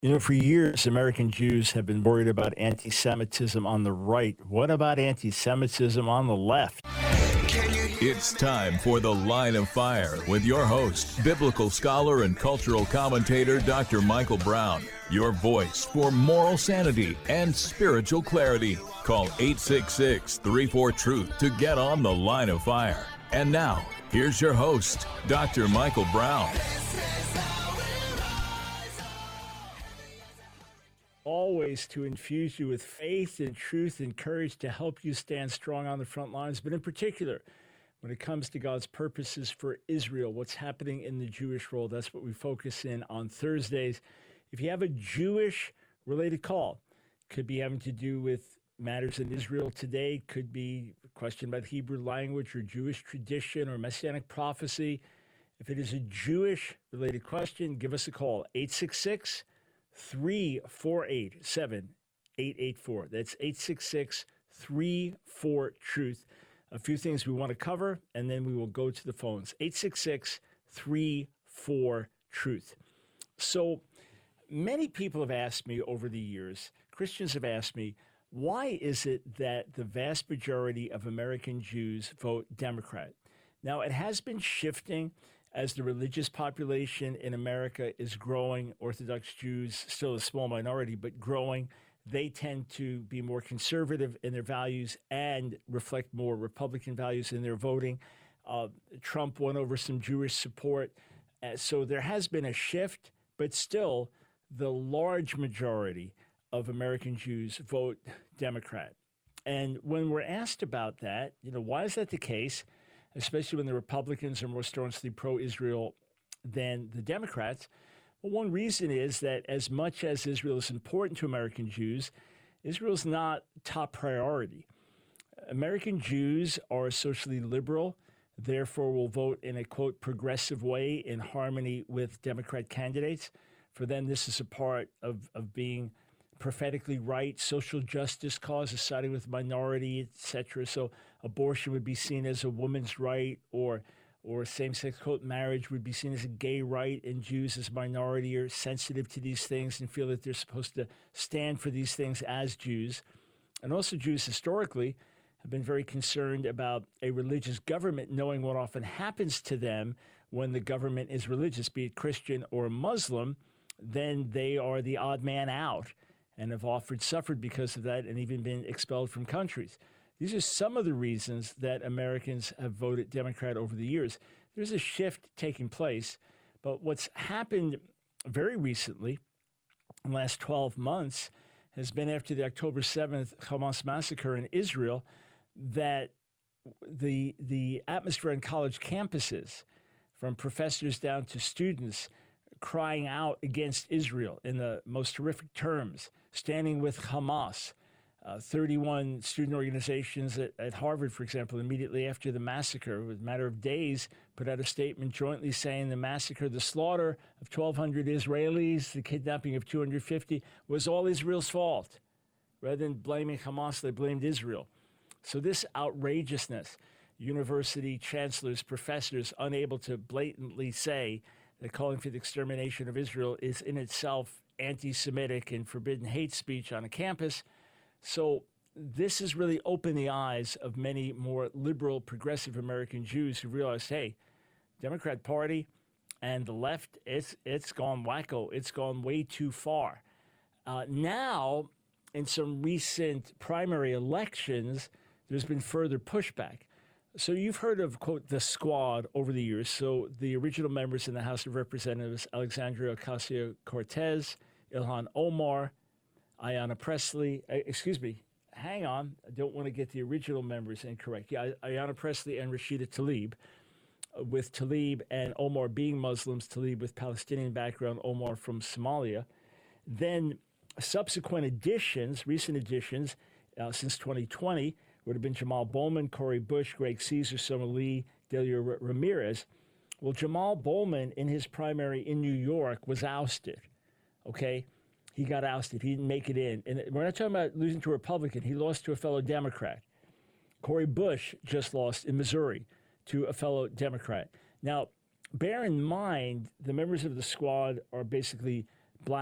For years, American Jews have been worried about anti Semitism on the right. What about anti Semitism on the left? It's time for The Line of Fire with your host, biblical scholar and cultural commentator Dr. Michael Brown. Your voice for moral sanity and spiritual clarity. Call 866-34-TRUTH to get on The Line of Fire. And now, here's your host, Dr. Michael Brown. Always to infuse you with faith and truth and courage to help you stand strong on the front lines, but in particular, when it comes to God's purposes for Israel, what's happening in the Jewish world, that's what we focus in on Thursdays. If you have a Jewish-related call, could be having to do with matters in Israel today, could be a question about Hebrew language or Jewish tradition or Messianic prophecy. If it is a Jewish-related question, give us a call, 866-348-7884. That's 866-34-TRUTH. A few things we want to cover, and then we will go to the phones. 866-34-TRUTH. So many people have asked me over the years, Christians have asked me, why is it that the vast majority of American Jews vote Democrat? Now, it has been shifting as the religious population in America is growing. Orthodox Jews, still a small minority, but growing. They tend to be more conservative in their values and reflect more Republican values in their voting. Trump won over some Jewish support. So there has been a shift, but still the large majority of American Jews vote Democrat. And when we're asked about that, why is that the case, especially when the Republicans are more staunchly pro-Israel than the Democrats? Well, one reason is that as much as Israel is important to American Jews, Israel is not top priority. American Jews are socially liberal, therefore will vote in a, quote, progressive way in harmony with Democrat candidates. For them, this is a part of being prophetically right, social justice causes siding with minority, etc. So abortion would be seen as a woman's right, or same-sex quote marriage would be seen as a gay right, and Jews as minority are sensitive to these things and feel that they're supposed to stand for these things as Jews. And also Jews historically have been very concerned about a religious government knowing what often happens to them when the government is religious, be it Christian or Muslim. Then they are the odd man out and have often suffered because of that and even been expelled from countries. These are some of the reasons that Americans have voted Democrat over the years. There's a shift taking place, but what's happened very recently, in the last 12 months, has been after the October 7th Hamas massacre in Israel, that the atmosphere on college campuses, from professors down to students, crying out against Israel in the most horrific terms, standing with Hamas. 31 student organizations at Harvard, for example, immediately after the massacre, with a matter of days, put out a statement jointly saying the massacre, the slaughter of 1,200 Israelis, the kidnapping of 250, was all Israel's fault. Rather than blaming Hamas, they blamed Israel. So this outrageousness, university chancellors, professors unable to blatantly say that calling for the extermination of Israel is in itself anti-Semitic and forbidden hate speech on a campus. So this has really opened the eyes of many more liberal, progressive American Jews who realize, hey, Democrat Party and the left, it's gone wacko. It's gone way too far. Now, in some recent primary elections, there's been further pushback. So you've heard of, quote, the Squad over the years. So the original members in the House of Representatives, Alexandria Ocasio-Cortez, Ilhan Omar, Ayanna Pressley, hang on, I don't want to get the original members incorrect. Yeah, Ayanna Pressley and Rashida Tlaib, with Tlaib and Omar being Muslims, Tlaib with Palestinian background, Omar from Somalia. Then subsequent additions, recent additions, since 2020, would have been Jamal Bowman, Cori Bush, Greg Caesar, Summer Lee, Delia Ramirez. Well, Jamal Bowman, in his primary in New York, was ousted, okay? He got ousted. He didn't make it in. And we're not talking about losing to a Republican. He lost to a fellow Democrat. Cori Bush just lost in Missouri to a fellow Democrat. Now, bear in mind, the members of the Squad are basically black,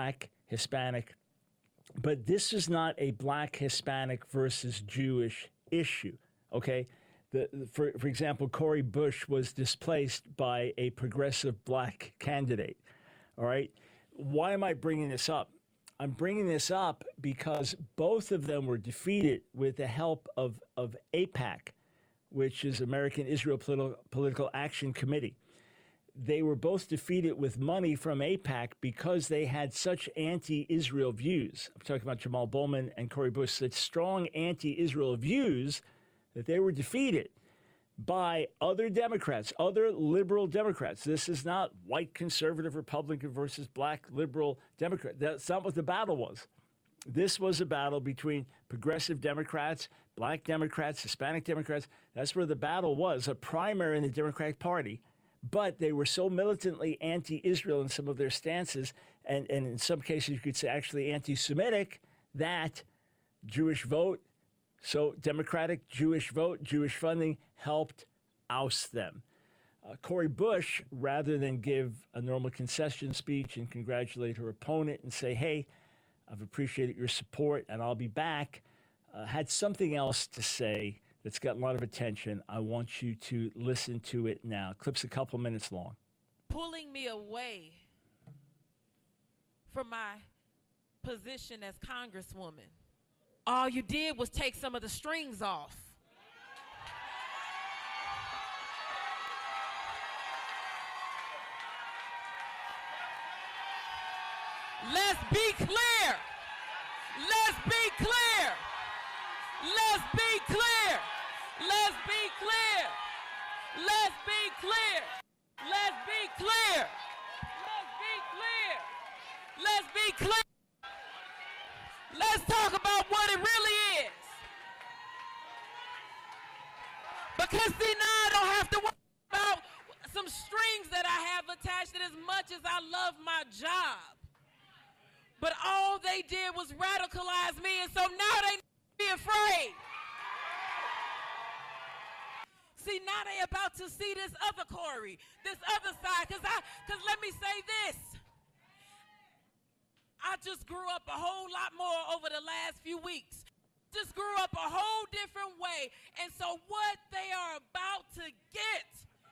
Hispanic. But this is not a black, Hispanic versus Jewish issue, okay? For example, Cori Bush was displaced by a progressive black candidate, all right? Why am I bringing this up? I'm bringing this up because both of them were defeated with the help of AIPAC, which is American Israel Political Action Committee. They were both defeated with money from AIPAC because they had such anti-Israel views. I'm talking about Jamal Bowman and Cori Bush, such strong anti-Israel views that they were defeated by other Democrats, other liberal Democrats. This is not white conservative Republican versus black liberal Democrat. That's not what the battle was. This was a battle between progressive Democrats, black Democrats, Hispanic Democrats. That's where the battle was, a primary in the Democratic Party. But they were so militantly anti-Israel in some of their stances, and in some cases you could say actually anti-Semitic, that Jewish vote, so Democratic Jewish vote, Jewish funding helped oust them. Cori Bush, rather than give a normal concession speech and congratulate her opponent and say, hey, I've appreciated your support and I'll be back, had something else to say that's got a lot of attention. I want you to listen to it now. Clip's a couple minutes long. Pulling me away from my position as Congresswoman. All you did was take some of the strings off. Let's be clear. Let's be clear. Let's be clear. Let's be clear. Let's be clear. Let's be clear. Let's be clear. Let's be clear. Let's talk about what it really is. Because see, now I don't have to worry about some strings that I have attached, and as much as I love my job. But all they did was radicalize me, and so now they be afraid. See, now they about to see this other Cori, this other side, because let me say this. I just grew up a whole lot more over the last few weeks. Just grew up a whole different way. And so what they are about to get,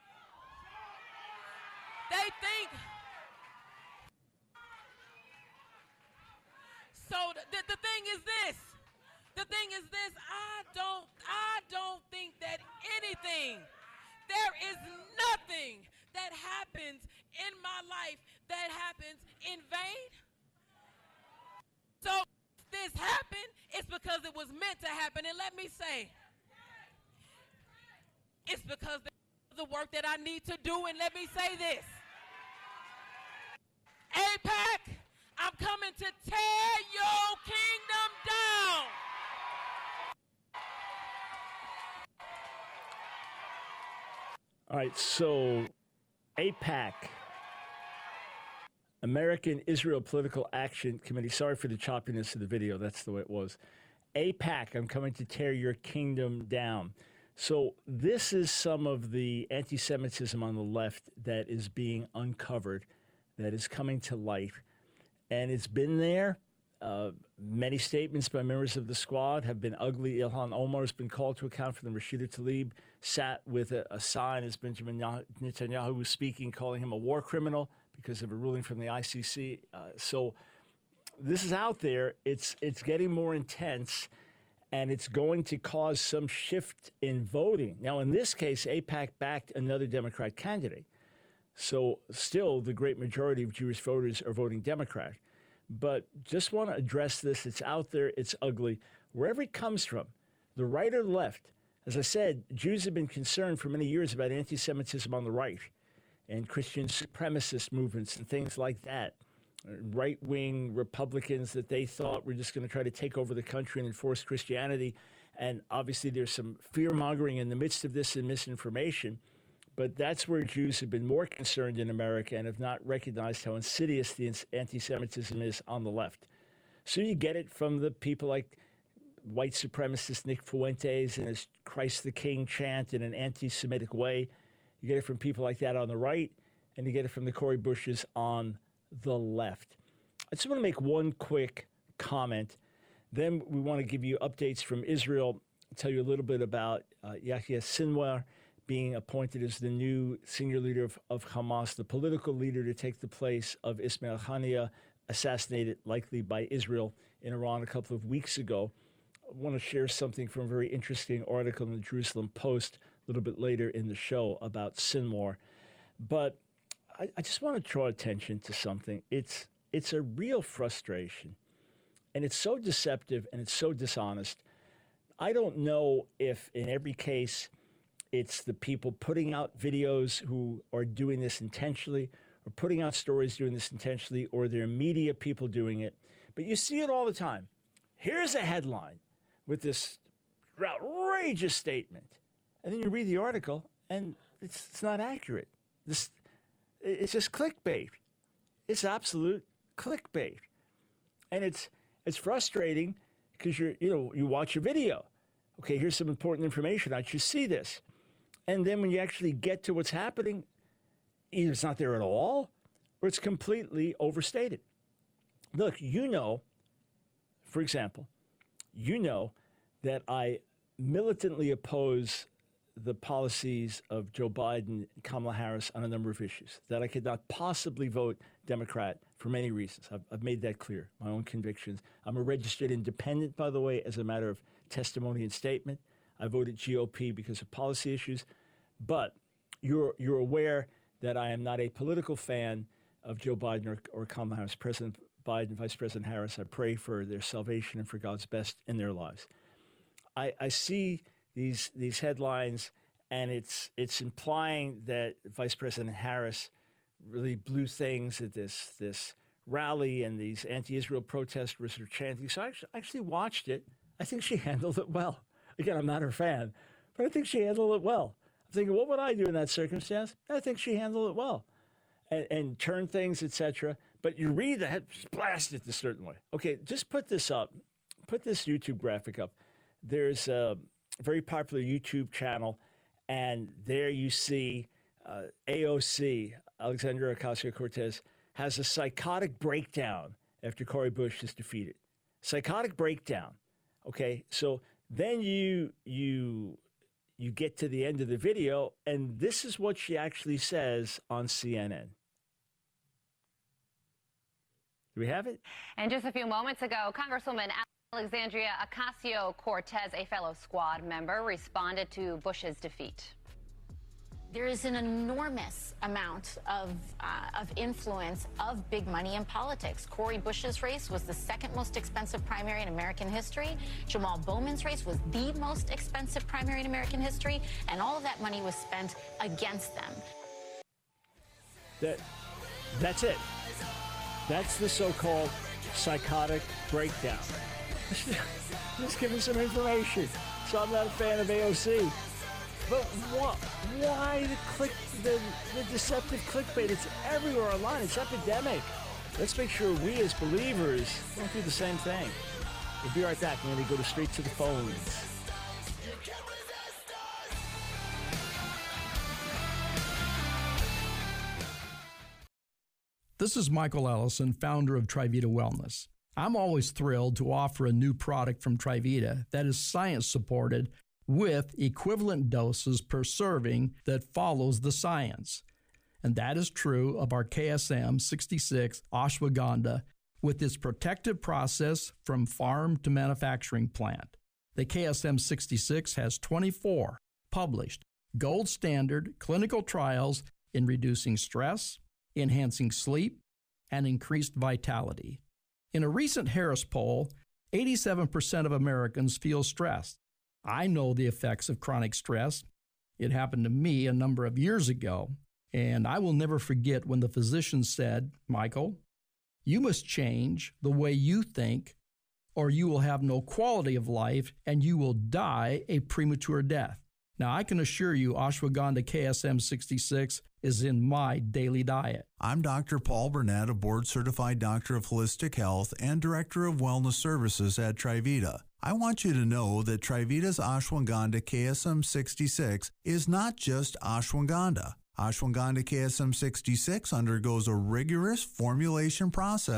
they think. So the thing is this. The thing is this. I don't think that anything, there is nothing that happens in my life that happens in vain. So if this happened, it's because it was meant to happen. And let me say, it's because of the work that I need to do. And let me say this. AIPAC, I'm coming to tear your kingdom down. All right, so AIPAC, American Israel Political Action Committee. Sorry for the choppiness of the video. That's the way it was. AIPAC, I'm coming to tear your kingdom down. So this is some of the anti-Semitism on the left that is being uncovered, that is coming to light. And it's been there. Many statements by members of the squad have been ugly. Ilhan Omar has been called to account for them. Rashida Tlaib sat with a sign as Benjamin Netanyahu was speaking, calling him a war criminal because of a ruling from the ICC. So this is out there. It's getting more intense, and it's going to cause some shift in voting. Now, in this case, AIPAC backed another Democrat candidate. So still, the great majority of Jewish voters are voting Democrat. But just want to address this. It's out there. It's ugly. Wherever it comes from, the right or the left, as I said, Jews have been concerned for many years about anti-Semitism on the right and Christian supremacist movements and things like that. Right-wing Republicans that they thought were just going to try to take over the country and enforce Christianity. And obviously there's some fear-mongering in the midst of this and misinformation. But that's where Jews have been more concerned in America and have not recognized how insidious the anti-Semitism is on the left. So you get it from the people like white supremacist Nick Fuentes and his Christ the King chant in an anti-Semitic way. You get it from people like that on the right, and you get it from the Cori Bushes on the left. I just want to make one quick comment. Then we want to give you updates from Israel, tell you a little bit about Yahya Sinwar being appointed as the new senior leader of Hamas, the political leader to take the place of Ismail Haniyeh, assassinated likely by Israel in Iran a couple of weeks ago. I want to share something from a very interesting article in the Jerusalem Post a little bit later in the show about Sinwar. But I just want to draw attention to something. It's a real frustration, and it's so deceptive and it's so dishonest. I don't know if in every case it's the people putting out videos who are doing this intentionally or putting out stories doing this intentionally, or they're media people doing it. But you see it all the time. Here's a headline with this outrageous statement. And then you read the article, and it's not accurate. It's just clickbait. It's absolute clickbait. And it's frustrating because you watch a video. Okay, here's some important information. I should see this. And then when you actually get to what's happening, either it's not there at all or it's completely overstated. Look, for example, that I militantly oppose the policies of Joe Biden and Kamala Harris on a number of issues, that I could not possibly vote Democrat for many reasons. I've made that clear, my own convictions. I'm a registered independent, by the way, as a matter of testimony and statement. I voted GOP because of policy issues. But you're aware that I am not a political fan of Joe Biden or Kamala Harris. President Biden, Vice President Harris, I pray for their salvation and for God's best in their lives. I see these headlines, and it's implying that Vice President Harris really blew things at this rally and these anti-Israel protesters were chanting. So I actually watched it. I think she handled it well. Again, I'm not her fan, but I think she handled it well. I'm thinking, what would I do in that circumstance? I think she handled it well and turned things, etc. But you read the head, blast it a certain way. Okay, just put this up. Put this YouTube graphic up. There's a very popular YouTube channel, and there you see AOC, Alexandria Ocasio-Cortez, has a psychotic breakdown after Cori Bush is defeated. Psychotic breakdown. Okay, so then you get to the end of the video, and this is what she actually says on CNN. Do we have it? And just a few moments ago, Congresswoman Alexandria Ocasio-Cortez, a fellow Squad member, responded to Bush's defeat. There is an enormous amount of influence of big money in politics. Cori Bush's race was the second most expensive primary in American history. Jamal Bowman's race was the most expensive primary in American history, and all of that money was spent against them. That's it. That's the so-called psychotic breakdown. Just give me some information. So I'm not a fan of AOC. But why the deceptive clickbait? It's everywhere online. It's epidemic. Let's make sure we as believers don't do the same thing. We'll be right back. We're going to go straight to the phones. This is Michael Ellison, founder of Trivita Wellness. I'm always thrilled to offer a new product from Trivita that is science-supported with equivalent doses per serving that follows the science. And that is true of our KSM 66 ashwagandha with its protective process from farm to manufacturing plant. The KSM 66 has 24 published gold standard clinical trials in reducing stress, enhancing sleep, and increased vitality. In a recent Harris poll, 87% of Americans feel stressed. I know the effects of chronic stress. It happened to me a number of years ago, and I will never forget when the physician said, "Michael, you must change the way you think, or you will have no quality of life and you will die a premature death." Now, I can assure you ashwagandha KSM 66 is in my daily diet. I'm Dr. Paul Burnett, a board-certified doctor of holistic health and director of wellness services at Trivita. I want you to know that Trivita's ashwagandha KSM 66 is not just ashwagandha. Ashwagandha KSM 66 undergoes a rigorous formulation process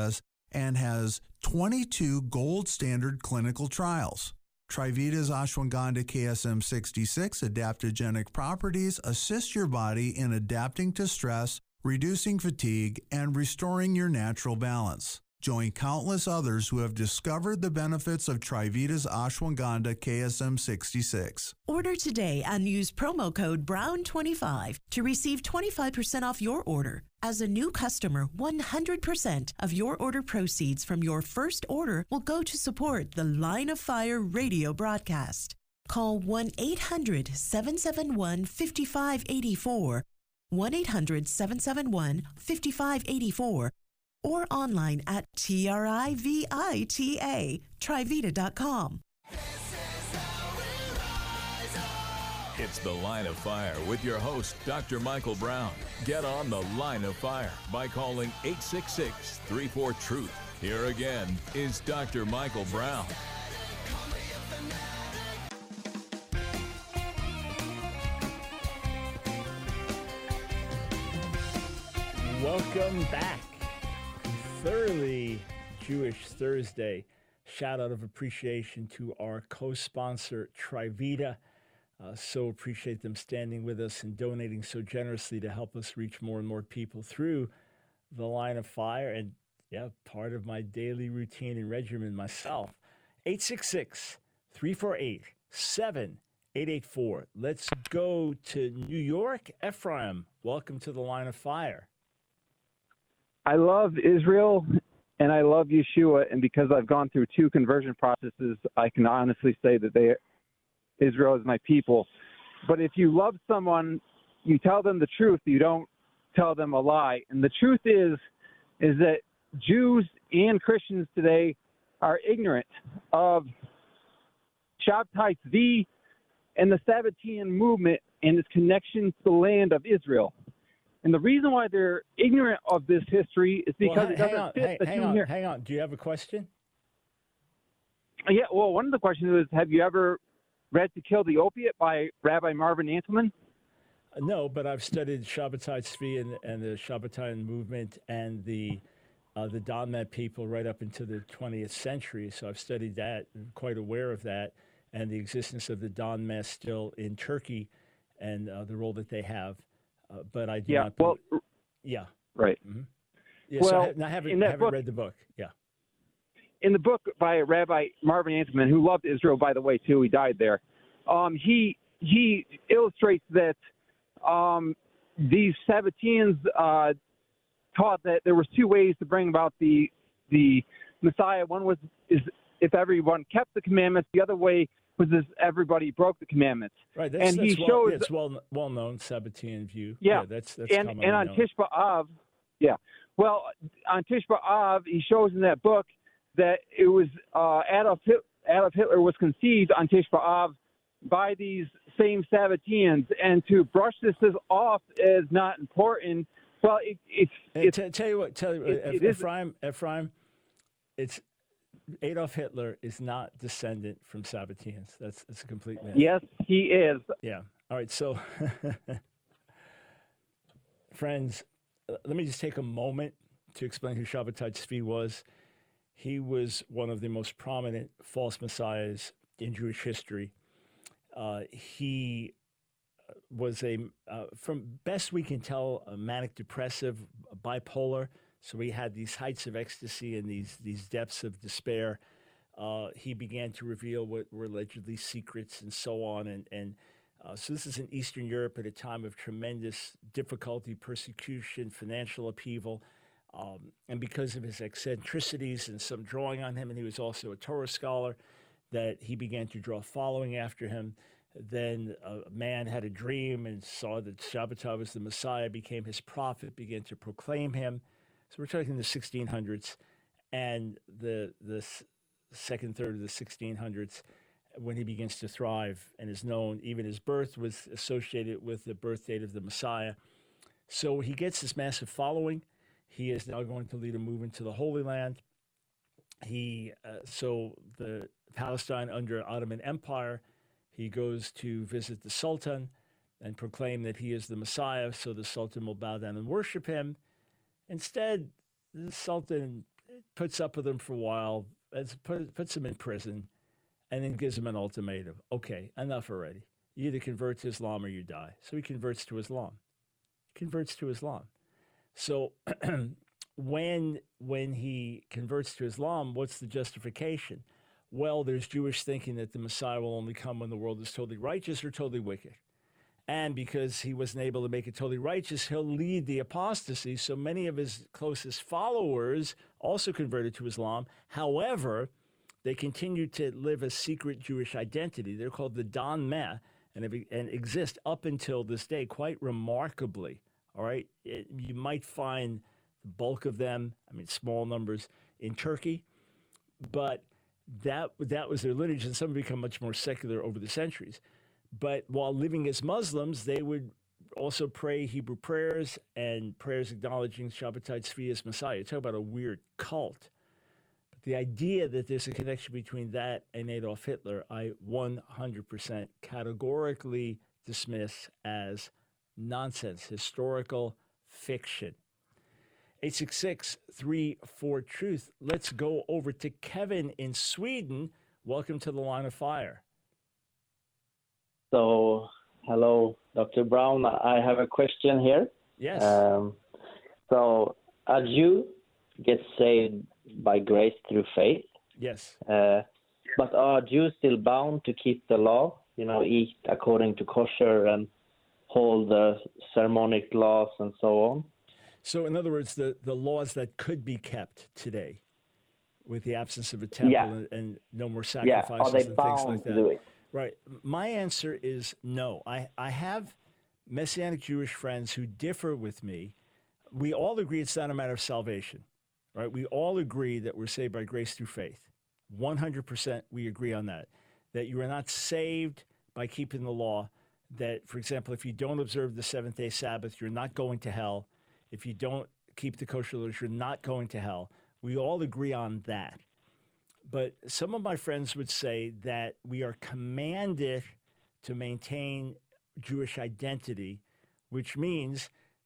and has 22 gold standard clinical trials. Trivita's ashwagandha KSM 66 adaptogenic properties assist your body in adapting to stress, reducing fatigue, and restoring your natural balance. Join countless others who have discovered the benefits of Trivita's ashwagandha KSM 66. Order today and use promo code BROWN25 to receive 25% off your order. As a new customer, 100% of your order proceeds from your first order will go to support the Line of Fire radio broadcast. Call 1-800-771-5584, 1-800-771-5584, or online at Trivita.com. It's The Line of Fire with your host, Dr. Michael Brown. Get on The Line of Fire by calling 866-34-TRUTH. Here again is Dr. Michael Brown. Welcome back. Thoroughly Jewish Thursday. Shout out of appreciation to our co-sponsor, Trivita. So appreciate them standing with us and donating so generously to help us reach more and more people through the Line of Fire. And yeah, part of my daily routine and regimen myself. 866-348-7884. Let's go to New York. Ephraim, welcome to the Line of Fire. I love Israel and I love Yeshua, and because I've gone through 2 conversion processes, I can honestly say that Israel is my people. But if you love someone, you tell them the truth. You don't tell them a lie. And the truth is that Jews and Christians today are ignorant of Shabtai Tzvi and the Sabbatean movement and its connection to the land of Israel. And the reason why they're ignorant of this history is because it doesn't fit the Jew here. Hang on. Do you have a question? Yeah, well, one of the questions is, have you ever read To Kill the Opiate by Rabbi Marvin Antelman? No, but I've studied Shabbatai Tzvi and the Shabbatai movement and the Donmet people right up into the 20th century. So I've studied that and quite aware of that and the existence of the Donmet still in Turkey and the role that they have. But I do not. Yeah. Right. Mm-hmm. Yeah, well, so I haven't read the book. Yeah. In the book by Rabbi Marvin Antelman, who loved Israel, by the way, too, he died there. He illustrates that these Sabbateans taught that there was 2 ways to bring about the Messiah. One is if everyone kept the commandments. The other way was if everybody broke the commandments. Right. That's well known Sabbatean view. Yeah. That's and on Tish B'Av, yeah. Well, on Tish B'Av, he shows in that book that it was Adolf Hitler was conceived on Tish B'Av by these same Sabbateans, and to brush this off as not important. Well, tell you what, Ephraim, it's Adolf Hitler is not descendant from Sabbateans. That's a complete myth. Yes, he is. Yeah. All right. So, friends, let me just take a moment to explain who Shabbatai Tzvi was. He was one of the most prominent false messiahs in Jewish history. He was from best we can tell, a manic depressive, bipolar. So he had these heights of ecstasy and these depths of despair. He began to reveal what were allegedly secrets and so on. And so this is in Eastern Europe at a time of tremendous difficulty, persecution, financial upheaval. And because of his eccentricities and some drawing on him, and he was also a Torah scholar, that he began to draw following after him. Then a man had a dream and saw that Shabbatai was the Messiah, became his prophet, began to proclaim him. So we're talking the 1600s and the second third of the 1600s when he begins to thrive and is known. Even his birth was associated with the birth date of the Messiah. So he gets this massive following. He is now going to lead a movement to the Holy Land. So the Palestine under Ottoman Empire, he goes to visit the Sultan and proclaim that he is the Messiah, so the Sultan will bow down and worship him. Instead, the Sultan puts up with them for a while, puts them in prison, and then gives them an ultimatum. Okay, enough already. You either convert to Islam or you die. So he converts to Islam. So when he converts to Islam, what's the justification? Well, there's Jewish thinking that the Messiah will only come when the world is totally righteous or totally wicked. And because he wasn't able to make it totally righteous, he'll lead the apostasy. So many of his closest followers also converted to Islam. However, they continued to live a secret Jewish identity. They're called the Dan Meh, and exist up until this day quite remarkably. All right, you might find the bulk of them, small numbers, in Turkey, but that was their lineage, and some have become much more secular over the centuries. But while living as Muslims, they would also pray Hebrew prayers and prayers acknowledging Shabbatai Tzvi as Messiah. Talk about a weird cult. But the idea that there's a connection between that and Adolf Hitler, I 100% categorically dismiss as nonsense, historical fiction. 866-34-TRUTH. Let's go over to Kevin in Sweden. Welcome to the Line of Fire. So, hello, Dr. Brown. I have a question here. Yes. So, a Jew gets saved by grace through faith. Yes. But are Jews still bound to keep the law? Eat according to kosher and hold the ceremonic laws and so on? So, in other words, the laws that could be kept today with the absence of a temple and no more sacrifices are they and bound things like that. to do it? Right. My answer is no. I have Messianic Jewish friends who differ with me. We all agree it's not a matter of salvation, right? We all agree that we're saved by grace through faith. 100% we agree on that. That you are not saved by keeping the law. That, for example, if you don't observe the seventh-day Sabbath, you're not going to hell. If you don't keep the kosher laws, you're not going to hell. We all agree on that. But some of my friends would say that we are commanded to maintain Jewish identity, which means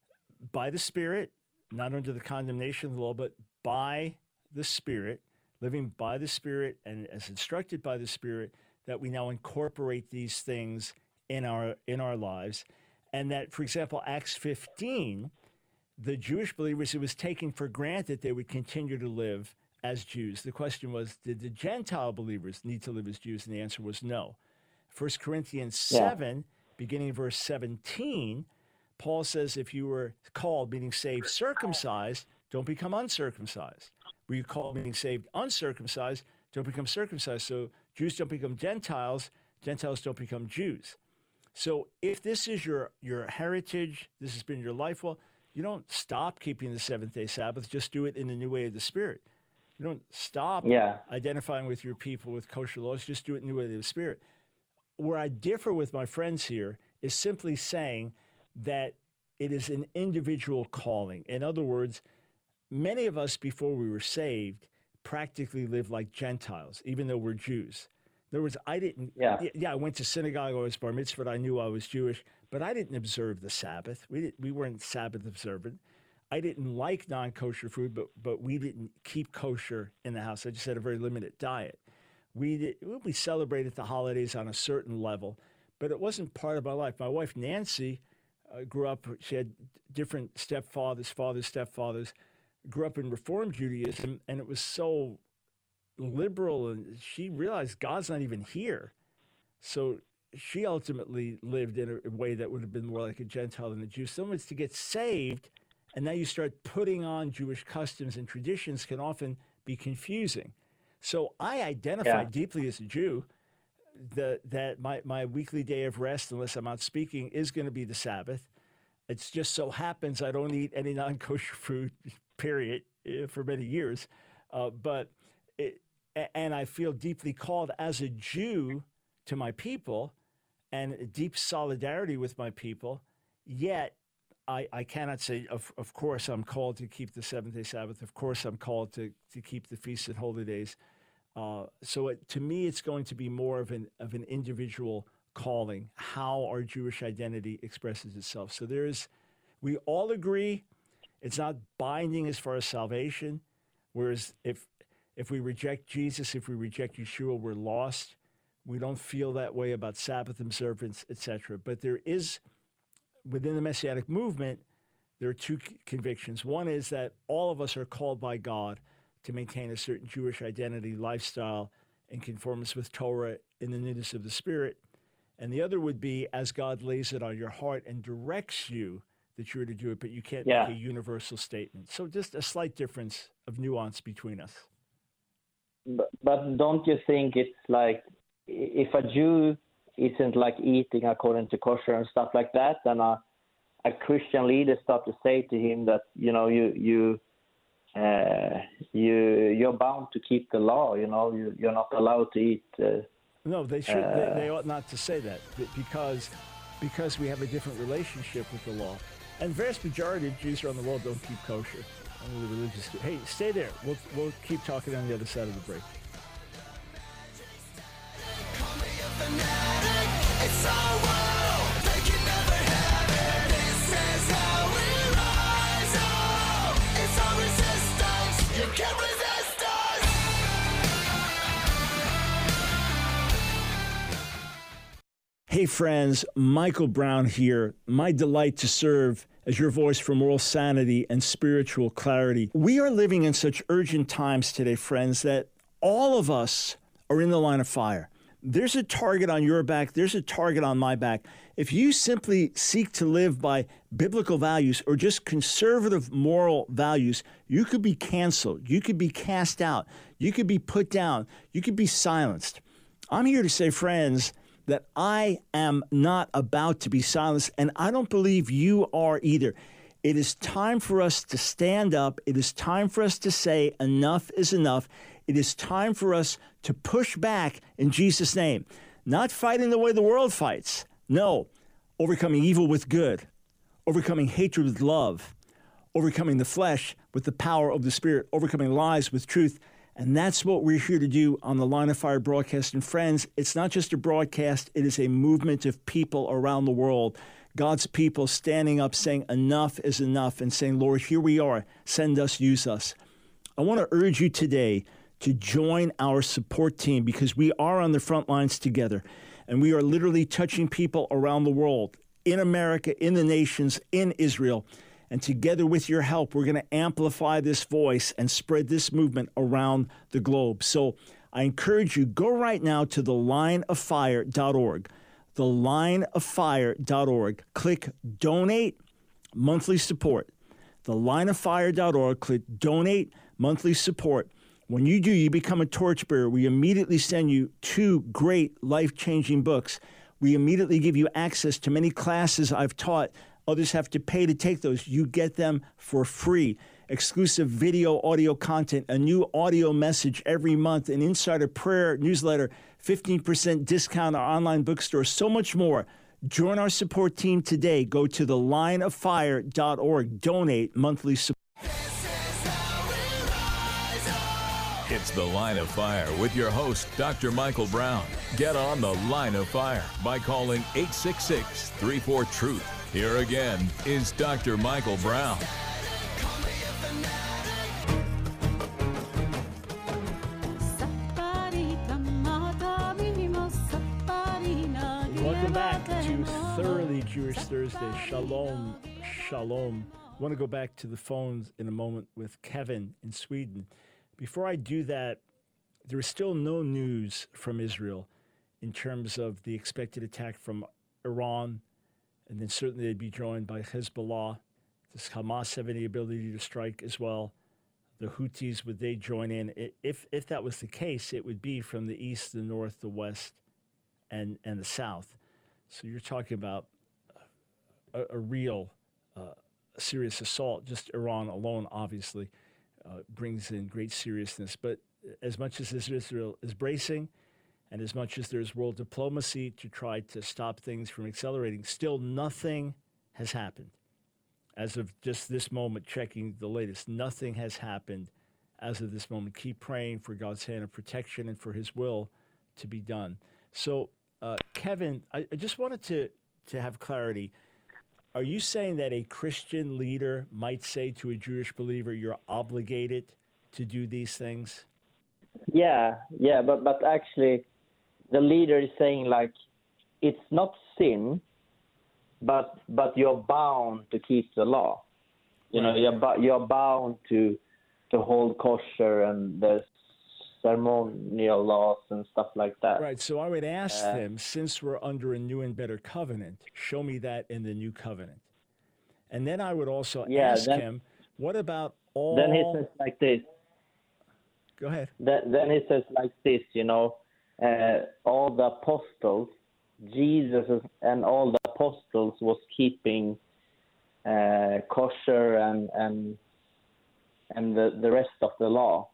by the Spirit, not under the condemnation of the law, but by the Spirit, living by the Spirit and as instructed by the Spirit, that we now incorporate these things in our lives. And that, for example, Acts 15, the Jewish believers, it was taken for granted they would continue to live as Jews. The question was, did the Gentile believers need to live as Jews? And the answer was no. 1 Corinthians 7, beginning of verse 17, Paul says, if you were called, meaning saved, circumcised, don't become uncircumcised. Were you called, meaning saved, uncircumcised, don't become circumcised. So Jews don't become Gentiles, Gentiles don't become Jews. So if this is your heritage, this has been your life, well, you don't stop keeping the seventh-day Sabbath, just do it in the new way of the Spirit. You don't stop identifying with your people with kosher laws. Just do it in the way of the Spirit. Where I differ with my friends here is simply saying that it is an individual calling. In other words, many of us before we were saved practically lived like Gentiles, even though we're Jews. In other words, I didn't, I went to synagogue, I was bar mitzvah, I knew I was Jewish, but I didn't observe the Sabbath. We weren't Sabbath observant. I didn't like non-kosher food, but we didn't keep kosher in the house. I just had a very limited diet. We celebrated the holidays on a certain level, but it wasn't part of my life. My wife, Nancy, grew up, she had different stepfathers, grew up in Reform Judaism, and it was so liberal, and she realized God's not even here. So she ultimately lived in a way that would have been more like a Gentile than a Jew. So it's to get saved, and now you start putting on Jewish customs and traditions can often be confusing. So I identify deeply as a Jew. That my weekly day of rest, unless I'm out speaking, is going to be the Sabbath. It just so happens I don't eat any non-kosher food, period, for many years. And I feel deeply called as a Jew to my people and a deep solidarity with my people, yet I cannot say, of course, I'm called to keep the seventh-day Sabbath. Of course, I'm called to keep the feasts and holy days. To me, it's going to be more of an individual calling, how our Jewish identity expresses itself. So we all agree it's not binding as far as salvation. Whereas if we reject Jesus, if we reject Yeshua, we're lost. We don't feel that way about Sabbath observance, etc. But there is, within the Messianic movement, there are two convictions. One is that all of us are called by God to maintain a certain Jewish identity, lifestyle, in conformance with Torah in the newness of the Spirit. And the other would be as God lays it on your heart and directs you that you're to do it, but you can't make a universal statement. So just a slight difference of nuance between us. But don't you think it's like, if a Jew isn't like eating according to kosher and stuff like that, then a Christian leader start to say to him that, you know, you're bound to keep the law, you know, you're not allowed to eat. No, they should. They ought not to say that because we have a different relationship with the law. And the vast majority of Jews around the world don't keep kosher. Only the religious do. Hey, stay there. We'll keep talking on the other side of the break. It's our world. They can never have it. This is how we rise up. It's our resistance. You can't resist us. Hey friends, Michael Brown here. My delight to serve as your voice for moral sanity and spiritual clarity. We are living in such urgent times today, friends, that all of us are in the line of fire. There's a target on your back. There's a target on my back. If you simply seek to live by biblical values or just conservative moral values, you could be canceled. You could be cast out. You could be put down. You could be silenced. I'm here to say, friends, that I am not about to be silenced, and I don't believe you are either. It is time for us to stand up. It is time for us to say enough is enough. It is time for us to push back in Jesus' name. Not fighting the way the world fights. No, overcoming evil with good. Overcoming hatred with love. Overcoming the flesh with the power of the Spirit. Overcoming lies with truth. And that's what we're here to do on the Line of Fire broadcast. And friends, it's not just a broadcast. It is a movement of people around the world. God's people standing up saying enough is enough and saying, Lord, here we are. Send us, use us. I want to urge you today to join our support team because we are on the front lines together. And we are literally touching people around the world, in America, in the nations, in Israel. And together with your help, we're going to amplify this voice and spread this movement around the globe. So I encourage you, go right now to thelineoffire.org, thelineoffire.org. Click Donate Monthly Support. Thelineoffire.org, click Donate Monthly Support. When you do, you become a torchbearer. We immediately send you 2 great life-changing books. We immediately give you access to many classes I've taught. Others have to pay to take those. You get them for free. Exclusive video, audio content, a new audio message every month, an insider prayer newsletter, 15% discount on our online bookstore, so much more. Join our support team today. Go to thelineoffire.org. Donate monthly support. It's The Line of Fire with your host, Dr. Michael Brown. Get on The Line of Fire by calling 866-34-TRUTH. Here again is Dr. Michael Brown. Welcome back to Thoroughly Jewish Thursday. Shalom, shalom. I want to go back to the phones in a moment with Kevin in Sweden. Before I do that, there is still no news from Israel in terms of the expected attack from Iran, and then certainly they'd be joined by Hezbollah. Does Hamas have any ability to strike as well? The Houthis, would they join in? If that was the case, it would be from the east, the north, the west, and the south. So you're talking about a real serious assault. Just Iran alone, obviously, brings in great seriousness. But as much as Israel is bracing, and as much as there's world diplomacy to try to stop things from accelerating, still nothing has happened. As of just this moment, checking the latest, nothing has happened as of this moment. Keep praying for God's hand of protection and for his will to be done. So, Kevin, I just wanted to have clarity. Are you saying that a Christian leader might say to a Jewish believer, you're obligated to do these things? Yeah, but actually, the leader is saying like, it's not sin, but you're bound to keep the law. You know, you're bound to hold kosher and the ceremonial laws and stuff like that. Right. So I would ask them, since we're under a new and better covenant, show me that in the new covenant. And then I would also ask him, what about all... Then he says like this. Go ahead. Then he says like this, you know, all the apostles, Jesus and all the apostles was keeping kosher and the rest of the law.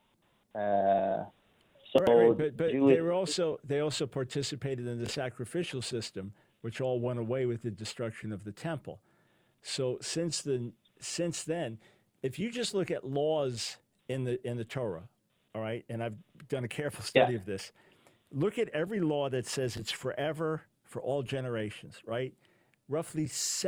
So but they also participated in the sacrificial system, which all went away with the destruction of the temple. So since then, if you just look at laws in the Torah, all right, and I've done a careful study of this, look at every law that says it's forever for all generations, right? Roughly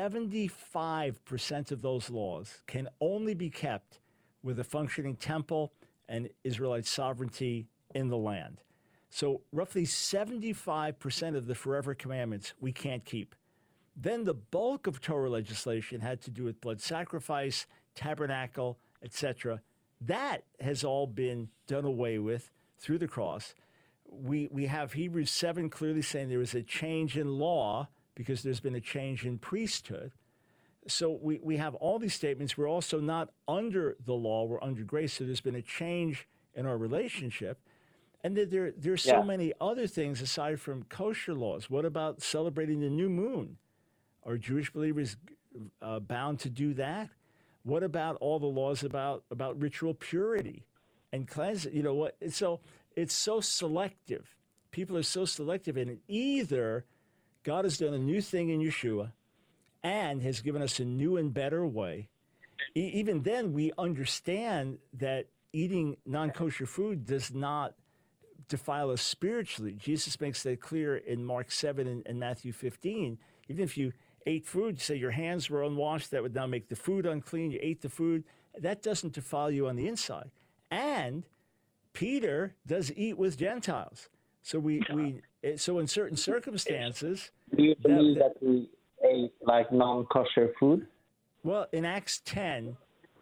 75% of those laws can only be kept with a functioning temple and Israelite sovereignty in the land. So roughly 75% of the forever commandments we can't keep. Then the bulk of Torah legislation had to do with blood sacrifice, tabernacle, etc. That has all been done away with through the cross. We have Hebrews 7 clearly saying there is a change in law because there's been a change in priesthood. So we have all these statements. We're also not under the law. We're under grace. So there's been a change in our relationship. And then there's so many other things aside from kosher laws. What about celebrating the new moon? Are Jewish believers bound to do that? What about all the laws about ritual purity and cleansing? You know what? So it's so selective. People are so selective in it. Either God has done a new thing in Yeshua and has given us a new and better way. Even then, we understand that eating non-kosher food does not defile us spiritually. Jesus makes that clear in Mark 7 and Matthew 15. Even if you ate food, say your hands were unwashed, that would now make the food unclean. You ate the food. That doesn't defile you on the inside. And Peter does eat with Gentiles. So so in certain circumstances... Do you believe that we ate like non-kosher food? Well, in Acts 10,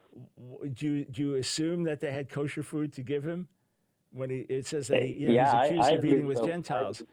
do you assume that they had kosher food to give him? When it says that he's accused of eating with Gentiles.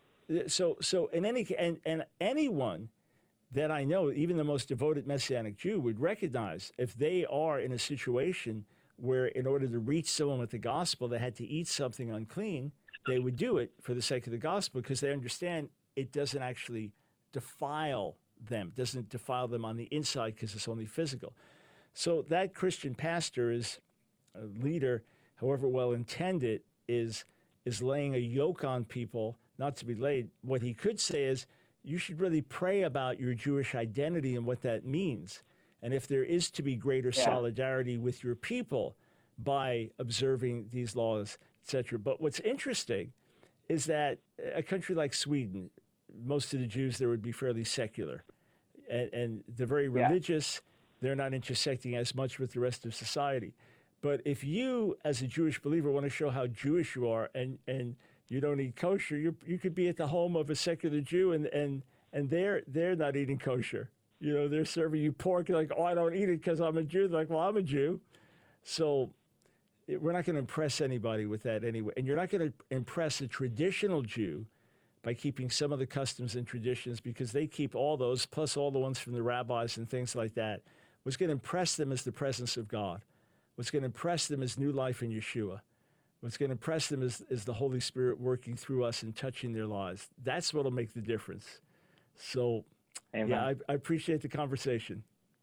So in any and anyone that I know, even the most devoted Messianic Jew, would recognize if they are in a situation where in order to reach someone with the gospel, they had to eat something unclean, they would do it for the sake of the gospel because they understand it doesn't actually defile them, doesn't defile them on the inside because it's only physical. So that Christian pastor is a leader, however well-intended, is laying a yoke on people not to be laid. What he could say is, you should really pray about your Jewish identity and what that means. And if there is to be greater solidarity with your people by observing these laws, etc. But what's interesting is that a country like Sweden, most of the Jews there would be fairly secular. And they're very religious. They're not intersecting as much with the rest of society. But if you, as a Jewish believer, want to show how Jewish you are and you don't eat kosher, you could be at the home of a secular Jew and they're not eating kosher. You know, they're serving you pork. You're like, oh, I don't eat it because I'm a Jew. They're like, well, I'm a Jew. So we're not going to impress anybody with that anyway. And you're not going to impress a traditional Jew by keeping some of the customs and traditions because they keep all those, plus all the ones from the rabbis and things like that. What's going to impress them is the presence of God. What's going to impress them is new life in Yeshua. What's going to impress them is the Holy Spirit working through us and touching their lives. That's what will make the difference. So, I appreciate the conversation.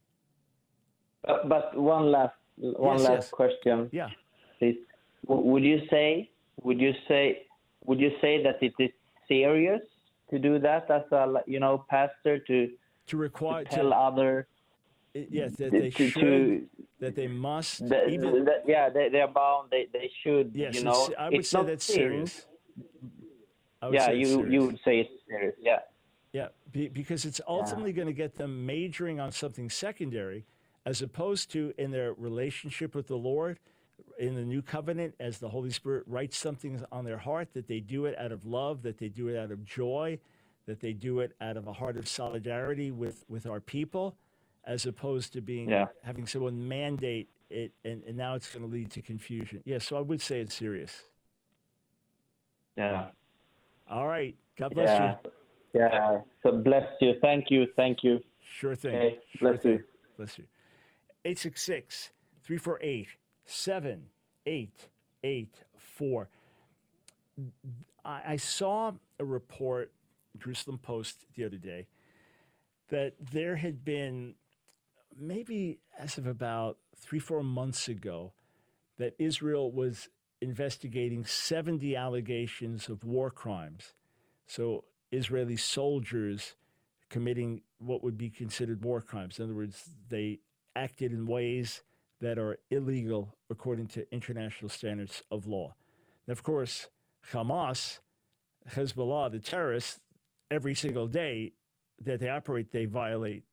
But one last question. Yeah. Please. Would you say that it is serious to do that as a pastor to tell others? Yes, that they should, that they must. They're bound. They should. Yes, I would it's say not that's sin. serious. You would say it's serious. Yeah. Yeah, because it's ultimately going to get them majoring on something secondary, as opposed to in their relationship with the Lord, in the new covenant, as the Holy Spirit writes something on their heart, that they do it out of love, that they do it out of joy, that they do it out of a heart of solidarity with our people, as opposed to having someone mandate it, and now it's going to lead to confusion. Yeah, so I would say it's serious. Yeah. All right. God bless you. Yeah. So bless you. Thank you. Sure thing. Okay. Sure Bless thing. you. Bless you. 866-348-7884. I saw a report, Jerusalem Post, the other day, that there had been, maybe as of about 3-4 months ago, that Israel was investigating 70 allegations of war crimes. So Israeli soldiers committing what would be considered war crimes. In other words, they acted in ways that are illegal according to international standards of law. And of course, Hamas, Hezbollah, the terrorists, every single day that they operate, they violate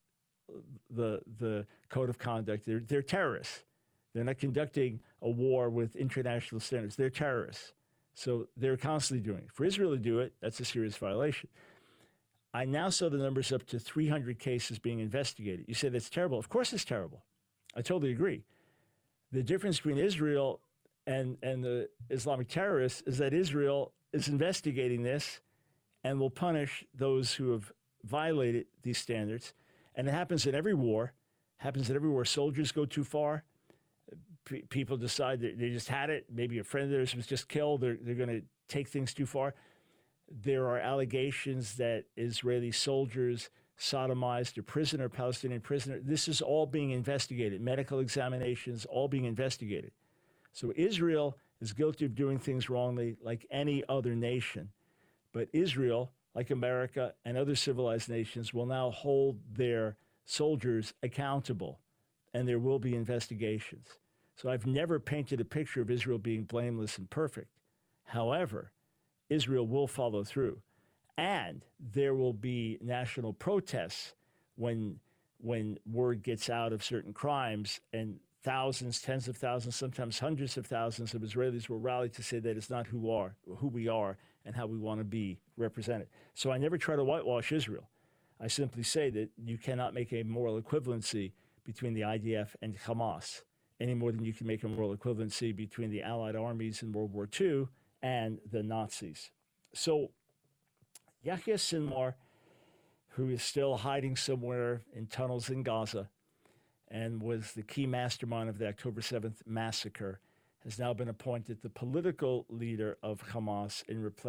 the code of conduct. They're terrorists. They're not conducting a war with international standards. They're terrorists. So they're constantly doing it. For Israel to do it, that's a serious violation. I now saw the numbers up to 300 cases being investigated. You say that's terrible. Of course it's terrible. I totally agree. The difference between Israel and the Islamic terrorists is that Israel is investigating this and will punish those who have violated these standards. And it happens in every war. Happens in every war. Soldiers go too far. People decide that they just had it. Maybe a friend of theirs was just killed. They're going to take things too far. There are allegations that Israeli soldiers sodomized a prisoner, Palestinian prisoner. This is all being investigated. Medical examinations, all being investigated. So Israel is guilty of doing things wrongly like any other nation. But Israel, like America and other civilized nations, will now hold their soldiers accountable, and there will be investigations. So I've never painted a picture of Israel being blameless and perfect. However, Israel will follow through. And there will be national protests when word gets out of certain crimes, and thousands, tens of thousands, sometimes hundreds of thousands of Israelis will rally to say that it's not who we are and how we want to be represented. So I never try to whitewash Israel. I simply say that you cannot make a moral equivalency between the IDF and Hamas, any more than you can make a moral equivalency between the Allied armies in World War II and the Nazis. So Yahya Sinwar, who is still hiding somewhere in tunnels in Gaza and was the key mastermind of the October 7th massacre, has now been appointed the political leader of Hamas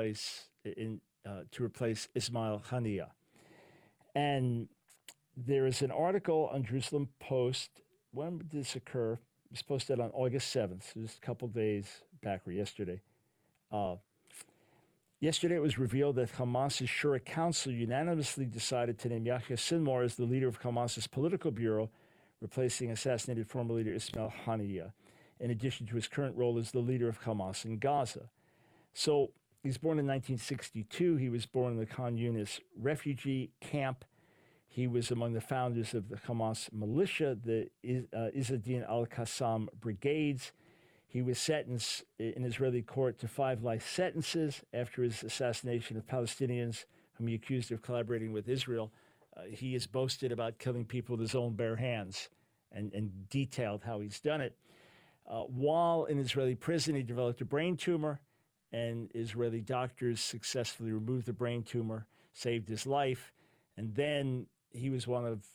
to replace Ismail Haniyeh. And there is an article on Jerusalem Post. When did this occur? It was posted on August 7th, so just a couple days back, or yesterday. Yesterday, it was revealed that Hamas's Shura Council unanimously decided to name Yahya Sinwar as the leader of Hamas's political bureau, replacing assassinated former leader Ismail Haniyeh, in addition to his current role as the leader of Hamas in Gaza. So he's born in 1962. He was born in the Khan Yunis refugee camp. He was among the founders of the Hamas militia, the Izz-ad-Din al-Qassam brigades. He was sentenced in Israeli court to 5 life sentences after his assassination of Palestinians whom he accused of collaborating with Israel. He has boasted about killing people with his own bare hands and detailed how he's done it. While in Israeli prison, he developed a brain tumor, and Israeli doctors successfully removed the brain tumor, saved his life, and then he was one of,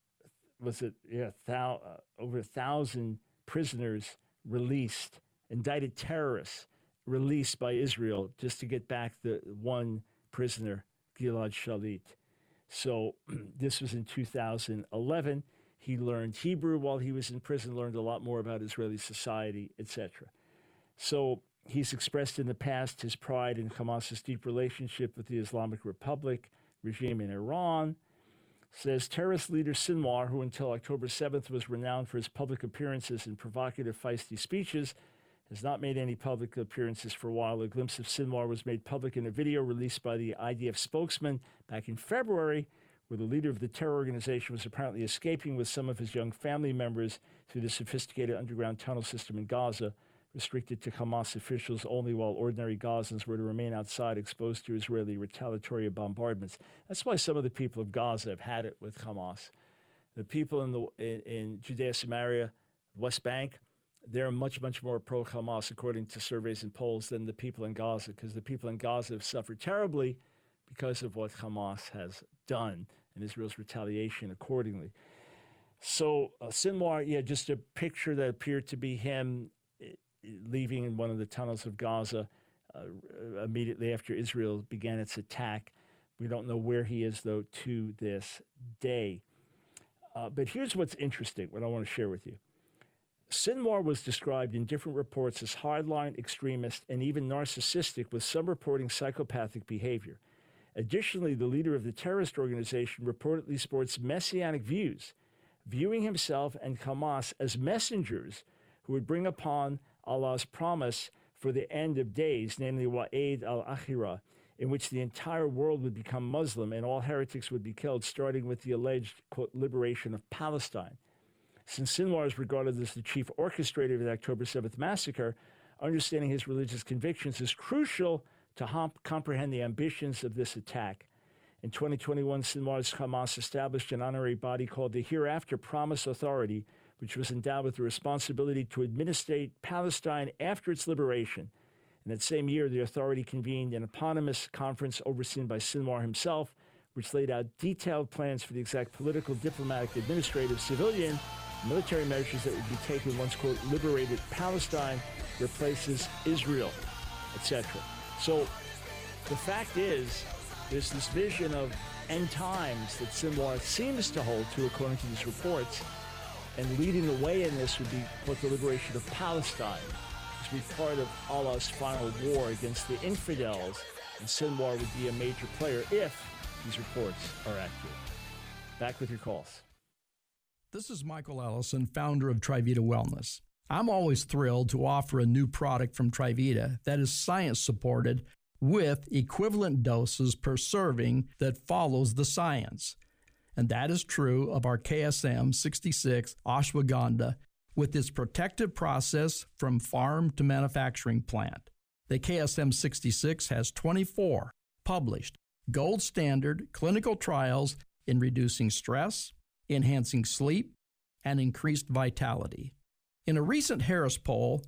over 1,000 prisoners released, indicted terrorists released by Israel just to get back the one prisoner, Gilad Shalit. So this was in 2011. He learned Hebrew while he was in prison, learned a lot more about Israeli society, etc. So he's expressed in the past his pride in Hamas's deep relationship with the Islamic Republic regime in Iran. Says terrorist leader Sinwar, who until October 7th was renowned for his public appearances and provocative, feisty speeches, has not made any public appearances for a while. A glimpse of Sinwar was made public in a video released by the IDF spokesman back in February, where the leader of the terror organization was apparently escaping with some of his young family members through the sophisticated underground tunnel system in Gaza, restricted to Hamas officials only, while ordinary Gazans were to remain outside, exposed to Israeli retaliatory bombardments. That's why some of the people of Gaza have had it with Hamas. The people in Judea, Samaria, West Bank, they're much, much more pro-Hamas, according to surveys and polls, than the people in Gaza, because the people in Gaza have suffered terribly because of what Hamas has done and Israel's retaliation accordingly. So Sinwar, just a picture that appeared to be him leaving in one of the tunnels of Gaza immediately after Israel began its attack. We don't know where he is, though, to this day. But here's what's interesting, what I want to share with you. Sinwar was described in different reports as hardline, extremist, and even narcissistic, with some reporting psychopathic behavior. Additionally, the leader of the terrorist organization reportedly sports messianic views, viewing himself and Hamas as messengers who would bring upon Allah's promise for the end of days, namely Wa'id al-Akhirah, in which the entire world would become Muslim and all heretics would be killed, starting with the alleged, quote, liberation of Palestine. Since Sinwar is regarded as the chief orchestrator of the October 7th massacre, understanding his religious convictions is crucial to comprehend the ambitions of this attack. In 2021, Sinwar's Hamas established an honorary body called the Hereafter Promise Authority, which was endowed with the responsibility to administrate Palestine after its liberation. In that same year, the authority convened an eponymous conference overseen by Sinwar himself, which laid out detailed plans for the exact political, diplomatic, administrative, civilian, military measures that would be taken once, quote, liberated Palestine replaces Israel, etc. So the fact is, there's this vision of end times that Sinwar seems to hold to, according to these reports, and leading the way in this would be, quote, the liberation of Palestine, which would be part of Allah's final war against the infidels, and Sinwar would be a major player if these reports are accurate. Back with your calls. This is Michael Ellison, founder of Trivita Wellness. I'm always thrilled to offer a new product from Trivita that is science-supported with equivalent doses per serving that follows the science. And that is true of our KSM 66 ashwagandha with its protective process from farm to manufacturing plant. The KSM 66 has 24 published gold standard clinical trials in reducing stress, enhancing sleep, and increased vitality. In a recent Harris poll,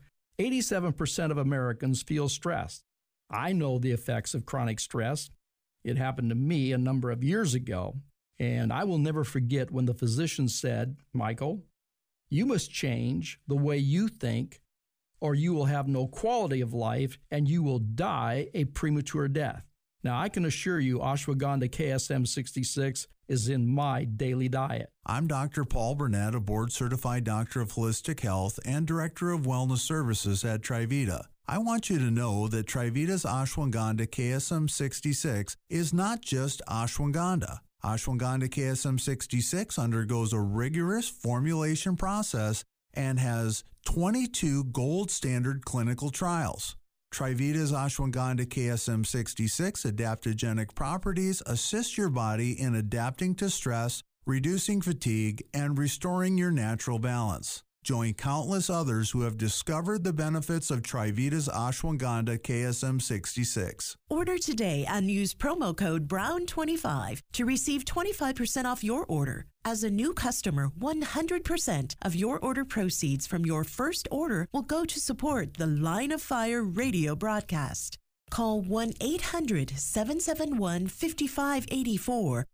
87% of Americans feel stressed. I know the effects of chronic stress. It happened to me a number of years ago, and I will never forget when the physician said, "Michael, you must change the way you think, or you will have no quality of life and you will die a premature death." Now, I can assure you ashwagandha KSM 66 is in my daily diet. I'm Dr. Paul Burnett, a board-certified doctor of holistic health and director of wellness services at Trivita. I want you to know that Trivita's ashwagandha KSM 66 is not just ashwagandha. Ashwagandha KSM 66 undergoes a rigorous formulation process and has 22 gold standard clinical trials. Trivita's ashwagandha KSM 66 adaptogenic properties assist your body in adapting to stress, reducing fatigue, and restoring your natural balance. Join countless others who have discovered the benefits of Trivita's ashwagandha KSM 66. Order today and use promo code BROWN25 to receive 25% off your order. As a new customer, 100% of your order proceeds from your first order will go to support the Line of Fire radio broadcast. Call 1-800-771-5584,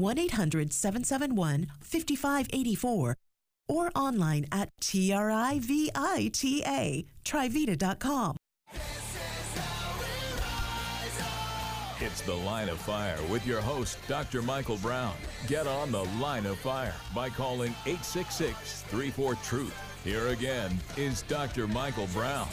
1-800-771-5584, or online at Trivita.com. It's The Line of Fire with your host, Dr. Michael Brown. Get on The Line of Fire by calling 866-34-TRUTH. Here again is Dr. Michael Brown.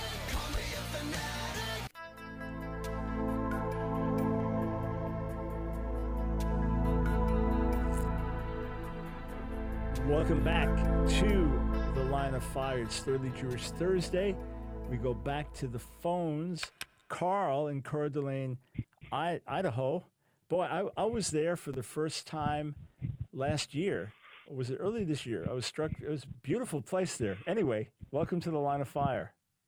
Welcome back to The Line of Fire. It's Thoroughly Jewish Thursday. We go back to the phones. Carl in Coeur d'Alene, Idaho. Boy, I was there for the first time last year. Or was it early this year? I was struck. It was a beautiful place there. Anyway, welcome to The Line of Fire.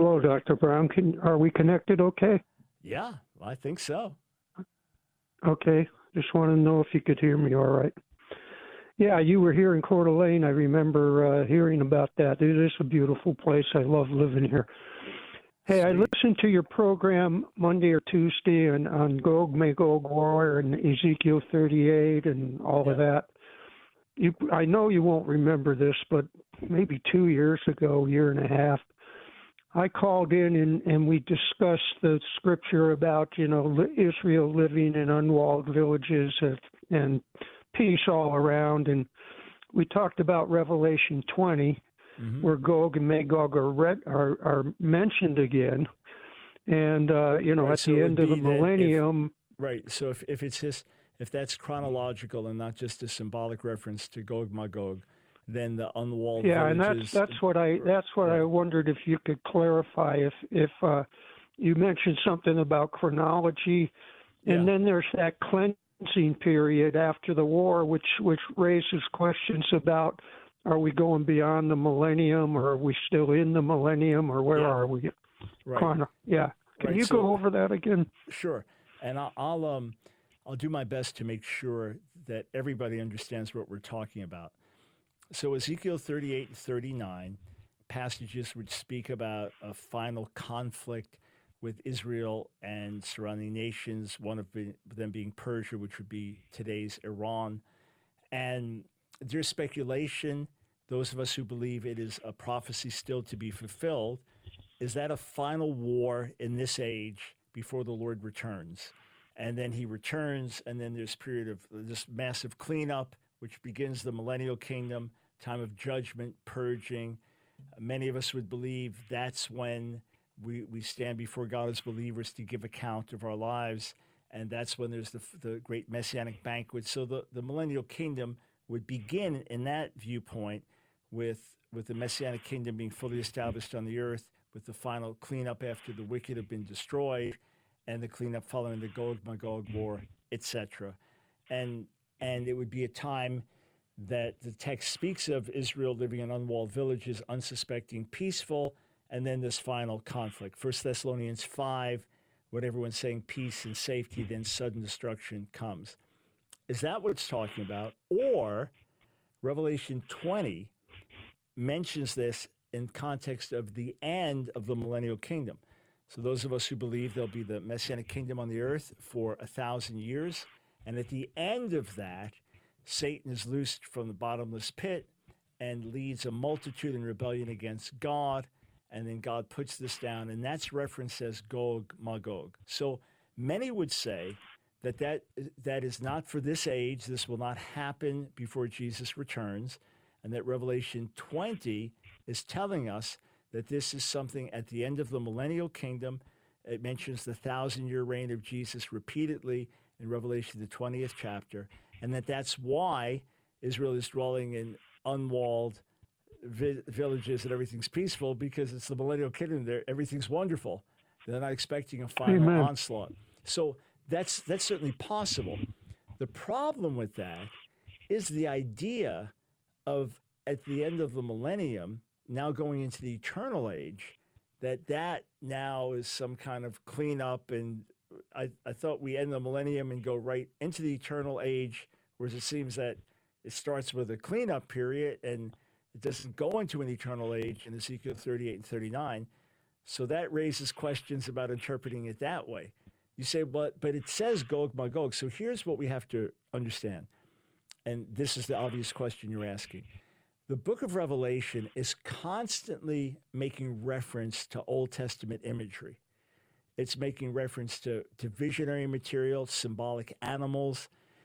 Hello, Dr. Brown. Are we connected okay? Yeah, I think so. Okay. Just want to know if you could hear me all right. Yeah, you were here in Coeur d'Alene. I remember hearing about that. It is a beautiful place. I love living here. Hey, I listened to your program Monday or Tuesday on Gog Magog War and Ezekiel 38 and all of that. I know you won't remember this, but maybe 2 years ago, year and a half, I called in and we discussed the scripture about, Israel living in unwalled villages and peace all around. And we talked about Revelation 20, where Gog and Magog are mentioned again. And, Right, at so the it end would of the be that millennium. Right. So if that's chronological and not just a symbolic reference to Gog Magog, then the unwalled And villages. that's what I wondered if you could clarify if you mentioned something about chronology, and then there's that cleansing period after the war, which raises questions about are we going beyond the millennium, or are we still in the millennium, or where are we? Right. Can you go over that again? Sure. And I'll do my best to make sure that everybody understands what we're talking about. So Ezekiel 38 and 39, passages which speak about a final conflict with Israel and surrounding nations, one of them being Persia, which would be today's Iran. And there's speculation, those of us who believe it is a prophecy still to be fulfilled, is that a final war in this age before the Lord returns? And then he returns, and then there's a period of this massive cleanup, which begins the millennial kingdom, time of judgment, purging. Many of us would believe that's when we stand before God as believers to give account of our lives, and that's when there's the great messianic banquet. So the millennial kingdom would begin in that viewpoint with the messianic kingdom being fully established on the earth, with the final cleanup after the wicked have been destroyed, and the cleanup following the Gog-Magog war, etc. And it would be a time that the text speaks of Israel living in unwalled villages, unsuspecting, peaceful, and then this final conflict. 1 Thessalonians 5, what everyone's saying, peace and safety, then sudden destruction comes. Is that what it's talking about? Or Revelation 20 mentions this in context of the end of the millennial kingdom. So those of us who believe there'll be the messianic kingdom on the earth for 1,000 years, and at the end of that, Satan is loosed from the bottomless pit and leads a multitude in rebellion against God, and then God puts this down, and that's referenced as Gog Magog. So many would say that is not for this age. This will not happen before Jesus returns, and that Revelation 20 is telling us that this is something at the end of the millennial kingdom. It mentions the 1,000-year reign of Jesus repeatedly in Revelation, the 20th chapter, and that's why Israel is dwelling in unwalled villages and everything's peaceful, because it's the millennial kingdom. There, everything's wonderful. They're not expecting a final onslaught. So that's certainly possible. The problem with that is the idea of, at the end of the millennium, now going into the eternal age, that now is some kind of cleanup. And I thought we end the millennium and go right into the eternal age, whereas it seems that it starts with a cleanup period and it doesn't go into an eternal age in Ezekiel 38 and 39. So that raises questions about interpreting it that way. You say, but it says Gog Magog. So here's what we have to understand. And this is the obvious question you're asking. The book of Revelation is constantly making reference to Old Testament imagery. It's making reference to visionary material, symbolic animals,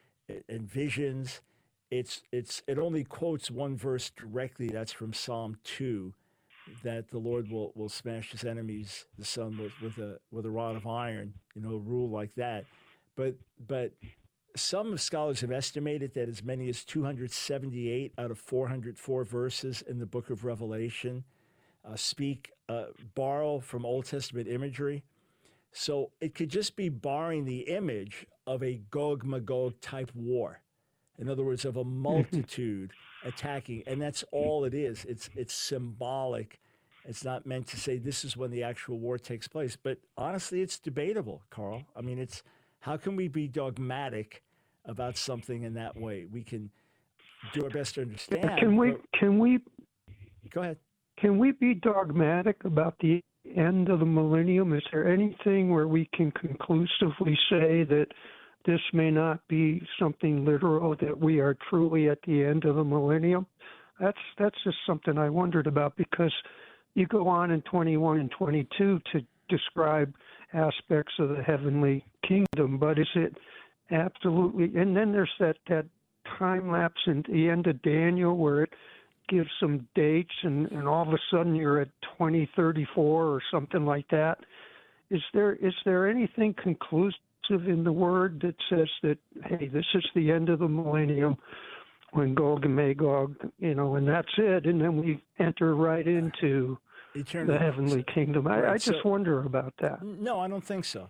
and visions. It only quotes one verse directly. That's from Psalm 2, that the Lord will smash his enemies, the sun with a rod of iron, rule like that. But some scholars have estimated that as many as 278 out of 404 verses in the book of Revelation borrow from Old Testament imagery. So it could just be borrowing the image of a Gog-Magog type war. In other words, of a multitude attacking, and that's all it is. It's symbolic, It's not meant to say this is when the actual war takes place. But honestly, it's debatable, Carl. I mean, it's how can we be dogmatic about something in that way? We can do our best to understand. Can we go ahead? Can we be dogmatic about the end of the millennium? Is there anything where we can conclusively say that this may not be something literal, that we are truly at the end of the millennium? That's just something I wondered about, because you go on in 21 and 22 to describe aspects of the heavenly kingdom, but is it absolutely? And then there's that time lapse in the end of Daniel where it gives some dates, and all of a sudden you're at 2034 or something like that. Is there anything conclusive in the word that says that, hey, this is the end of the millennium when Gog and Magog, and that's it, and then we enter right into the heavenly kingdom? I just wonder about that. No, I don't think so.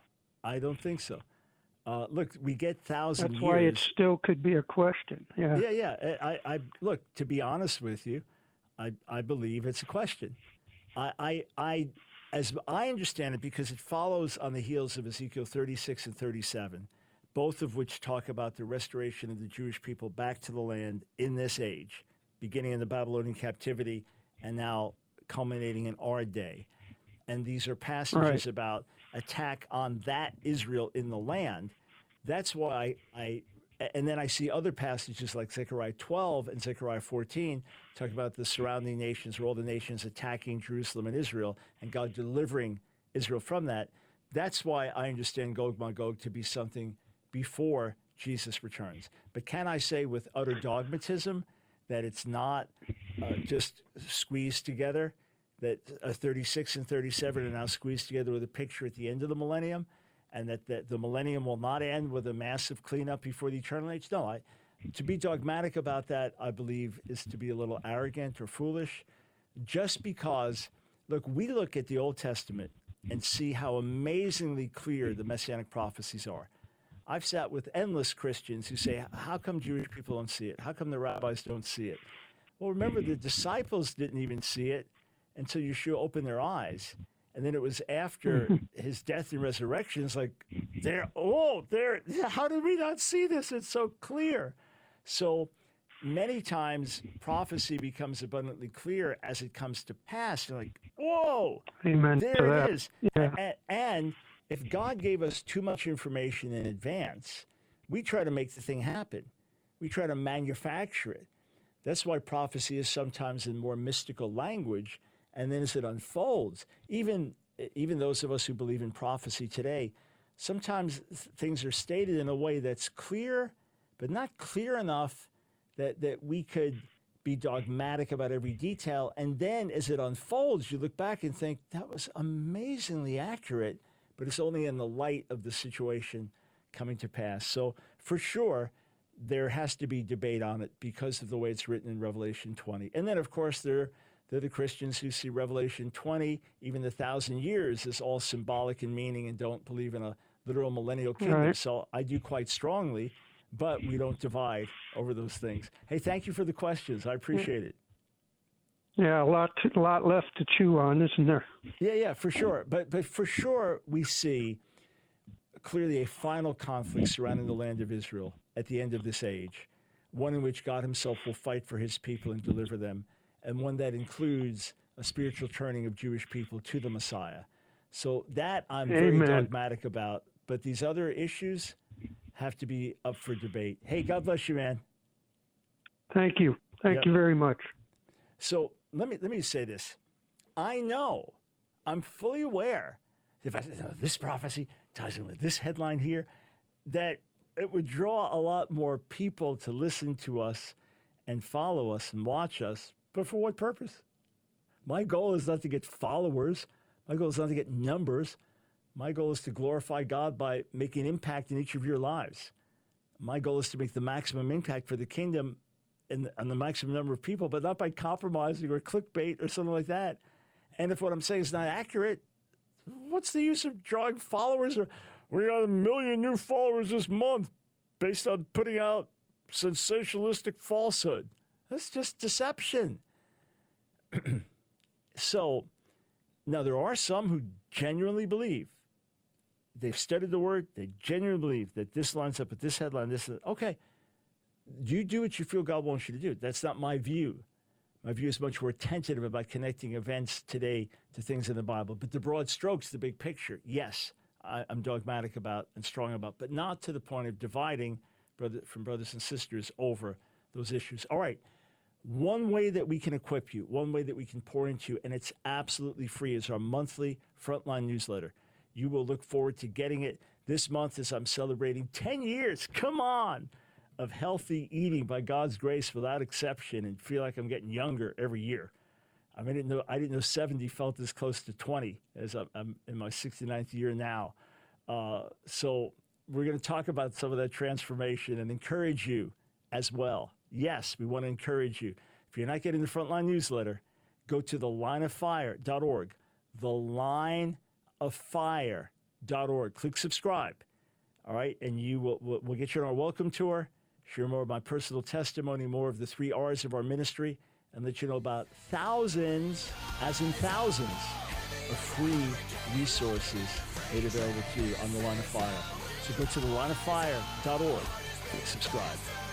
Look, we get 1,000 years. That's why it still could be a question. Yeah. Yeah. I look, to be honest with you, I believe it's a question. As I understand it, because it follows on the heels of Ezekiel 36 and 37, both of which talk about the restoration of the Jewish people back to the land in this age, beginning in the Babylonian captivity and now culminating in our day. And these are passages about attack on that Israel in the land. That's why and then I see other passages like Zechariah 12 and Zechariah 14 talk about the surrounding nations, or all the nations attacking Jerusalem and Israel, and God delivering Israel from that. That's why I understand Gog Magog to be something before Jesus returns. But can I say with utter dogmatism that it's not just squeezed together, that 36 and 37 are now squeezed together with a picture at the end of the millennium, and that the millennium will not end with a massive cleanup before the eternal age? No, to be dogmatic about that, I believe, is to be a little arrogant or foolish, just because, look, we look at the Old Testament and see how amazingly clear the messianic prophecies are. I've sat with endless Christians who say, how come Jewish people don't see it? How come the rabbis don't see it? Well, remember, the disciples didn't even see it until Yeshua opened their eyes. And then it was after his death and resurrection. It's like, how did we not see this? It's so clear. So many times prophecy becomes abundantly clear as it comes to pass. You're like, whoa, Amen there it is. Yeah. And if God gave us too much information in advance, we try to make the thing happen. We try to manufacture it. That's why prophecy is sometimes in more mystical language. And then as it unfolds, even those of us who believe in prophecy today, sometimes things are stated in a way that's clear, but not clear enough that we could be dogmatic about every detail. And then as it unfolds, you look back and think, that was amazingly accurate, but it's only in the light of the situation coming to pass. So for sure, there has to be debate on it because of the way it's written in Revelation 20. And then, of course, they're the Christians who see Revelation 20, even the 1,000 years, as all symbolic in meaning and don't believe in a literal millennial kingdom. Right. So I do quite strongly, but we don't divide over those things. Hey, thank you for the questions. I appreciate it. Yeah, a lot left to chew on, isn't there? Yeah, for sure. But for sure, we see clearly a final conflict surrounding the land of Israel at the end of this age, one in which God himself will fight for his people and deliver them, and one that includes a spiritual turning of Jewish people to the Messiah. So that I'm very dogmatic about. But these other issues have to be up for debate. Hey, God bless you, man. Thank you. Thank you very much. So let me say this. I'm fully aware, if I say this prophecy ties in with this headline here, that it would draw a lot more people to listen to us and follow us and watch us. But for what purpose? My goal is not to get followers. My goal is not to get numbers. My goal is to glorify God by making impact in each of your lives. My goal is to make the maximum impact for the kingdom and the maximum number of people, but not by compromising or clickbait or something like that. And if what I'm saying is not accurate, what's the use of drawing followers? Or we got 1 million new followers this month based on putting out sensationalistic falsehood. That's just deception. So Now, there are some who genuinely believe, they've studied the word, they genuinely believe that this lines up with this headline, this is, okay, you do what you feel God wants you to do. That's not my view. My view is much more tentative about connecting events today to things in the Bible. But the broad strokes, the big picture, yes, I'm dogmatic about and strong about, but not to the point of dividing from brothers and sisters over those issues. All right. One way that we can equip you, one way that we can pour into you, and it's absolutely free, is our monthly Frontline newsletter. You will look forward to getting it this month as I'm celebrating 10 years, come on, of healthy eating by God's grace without exception, and feel like I'm getting younger every year. I didn't know 70 felt as close to 20 as I'm in my 69th year now. So we're going to talk about some of that transformation and encourage you as well. Yes, we want to encourage you. If you're not getting the Frontline newsletter, go to thelineoffire.org, thelineoffire.org. Click subscribe, all right? And we'll get you on our welcome tour, share more of my personal testimony, more of the 3 R's of our ministry, and let you know about thousands, as in thousands, of free resources made available to you on The Line of Fire. So go to thelineoffire.org, click subscribe.